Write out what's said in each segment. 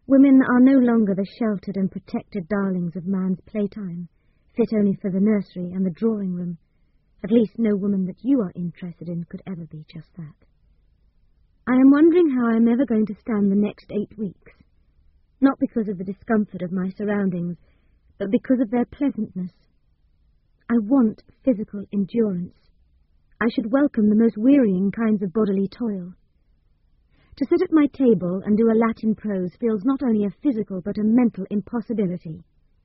Women are no longer the sheltered and protected darlings of man's playtime, fit only for the nursery and the drawing room. At least no woman that you are interested in could ever be just that. I am wondering how I am ever going to stand the next 8 weeks, not because of the discomfort of my surroundings, but because of their pleasantness. I want physical endurance. I should welcome the most wearying kinds of bodily toil. To sit at my table and do a Latin prose feels not only a physical but a mental impossibility.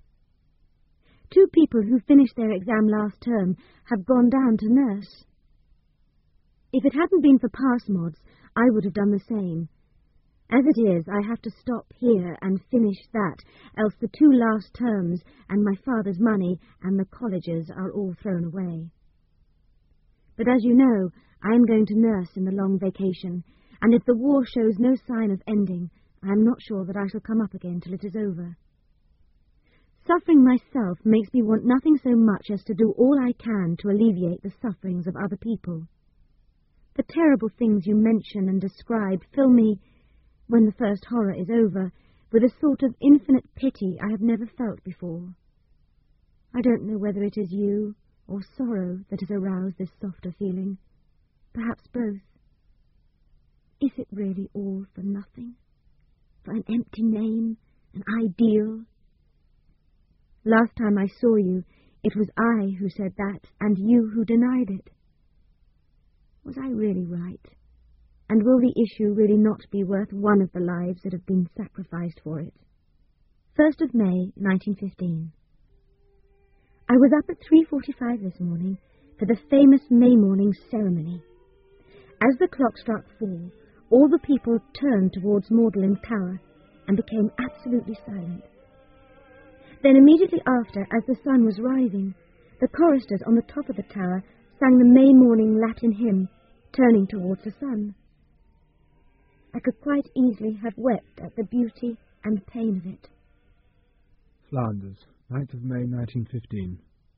2 people who finished their exam last term have gone down to nurse. If it hadn't been for pass mods, I would have done the same. As it is, I have to stop here and finish that, else the 2 last terms and my father's money and the colleges are all thrown away. But as you know, I am going to nurse in the long vacation, and if the war shows no sign of ending, I am not sure that I shall come up again till it is over. Suffering myself makes me want nothing so much as to do all I can to alleviate the sufferings of other people. The terrible things you mention and describe fill me, when the first horror is over, with a sort of infinite pity I have never felt before. I don't know whether it is you or sorrow that has aroused this softer feeling. Perhaps both. Is it really all for nothing? For an empty name, an ideal? Last time I saw you, it was I who said that, and you who denied it. Was I really right? And will the issue really not be worth one of the lives that have been sacrificed for it? 1st of May, 1915. I was up at 3:45 this morning for the famous May morning ceremony. As the clock struck 4, all the people turned towards Magdalen Tower and became absolutely silent. Then immediately after, as the sun was rising, the choristers on the top of the tower sang the May morning Latin hymn, turning towards the sun. I could quite easily have wept at the beauty and pain of it. Flanders, 9th of May 1915.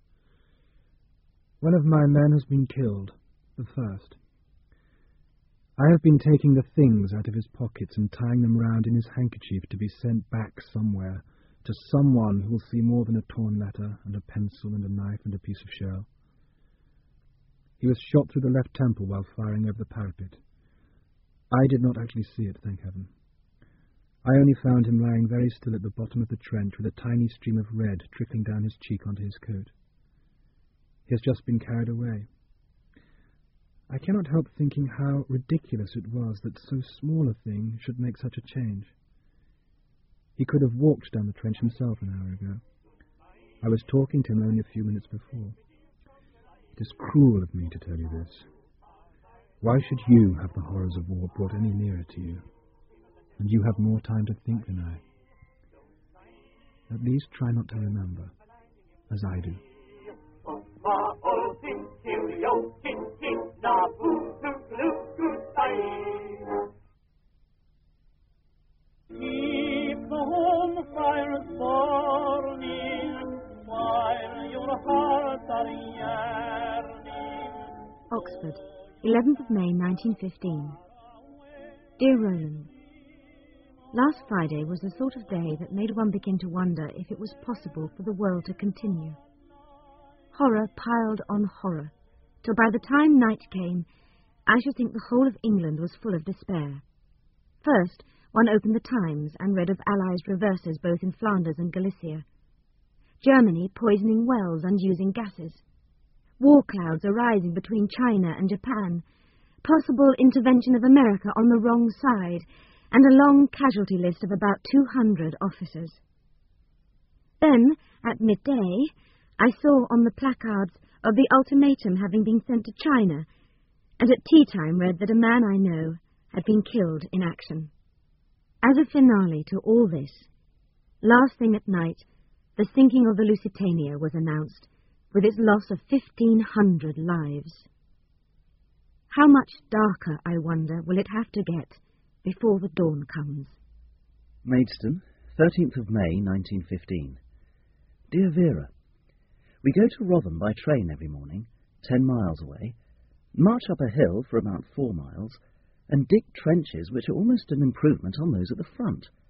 One of my men has been killed, the first. I have been taking the things out of his pockets and tying them round in his handkerchief to be sent back somewhere, to someone who will see more than a torn letter and a pencil and a knife and a piece of shell. He was shot through the left temple while firing over the parapet. I did not actually see it, thank heaven. I only found him lying very still at the bottom of the trench with a tiny stream of red trickling down his cheek onto his coat. He has just been carried away. I cannot help thinking how ridiculous it was that so small a thing should make such a change. He could have walked down the trench himself an hour ago. I was talking to him only a few minutes before. It is cruel of me to tell you this. Why should you have the horrors of war brought any nearer to you? And you have more time to think than I. At least try not to remember, as I do. Keep the home fires burning while your hearts are yearning. Oxford, 11th of May 1915. Dear Roland, last Friday was the sort of day that made one begin to wonder if it was possible for the world to continue. Horror piled on horror, till by the time night came, I should think the whole of England was full of despair. First, one opened the Times and read of Allies' reverses both in Flanders and Galicia. Germany poisoning wells and using gases. War clouds arising between China and Japan. Possible intervention of America on the wrong side, and a long casualty list of about 200 officers. Then, at midday, I saw on the placards of the ultimatum having been sent to China, and at tea time read that a man I know had been killed in action. As a finale to all this, last thing at night, the sinking of the Lusitania was announced, with its loss of 1,500 lives. How much darker, I wonder, will it have to get before the dawn comes? Maidstone, 13th of May, 1915. Dear Vera, we go to Rotherham by train every morning, 10 miles away, march up a hill for about 4 miles, and dig trenches which are almost an improvement on those at the front.